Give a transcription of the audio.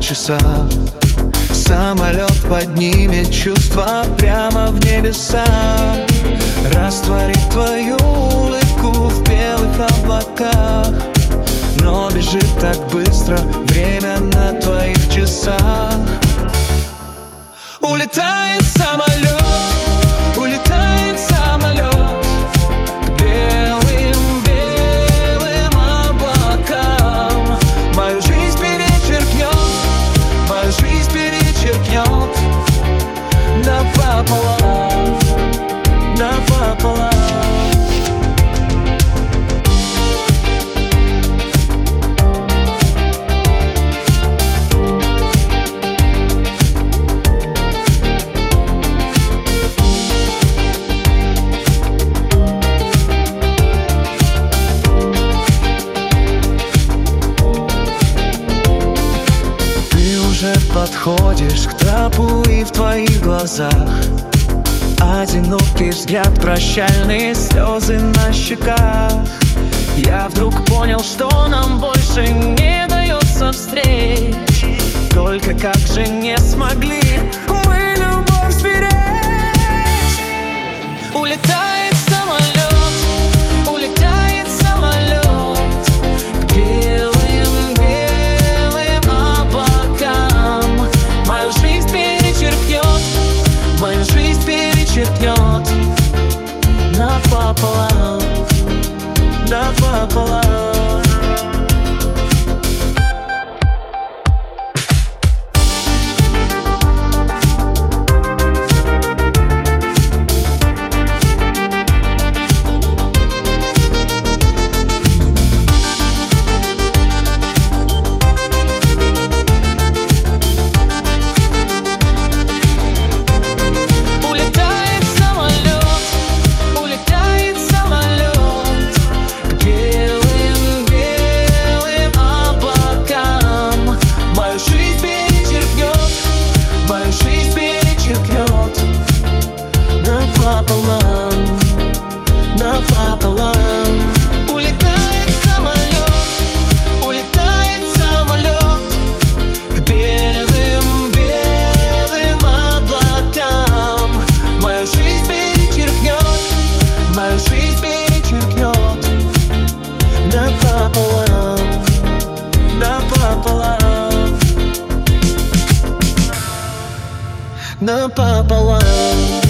полчаса. Самолет поднимет чувства прямо в небеса, растворит твою улыбку в белых облаках. Но бежит так быстро время на твоих часах. Улетает самолет, улетает самолет к белым облакам. Мою жизнь перечеркнет, мою жизнь перечеркнет напополам, напополам. Подходишь к трапу, и в твоих глазах одинокий взгляд, прощальные слезы на щеках. Я вдруг понял, что нам больше не дается встреч. Только как же не смогли мы любовь сберечь? Улетает самолет, улетает самолет к белым облакам. Мою жизнь перечеркнет, мою жизнь перечеркнет напополам, напополам. Напополам. Улетает самолет, улетает самолет к белым облакам. Мою жизнь перечеркнет, мою жизнь перечеркнет напополам, напополам, напополам.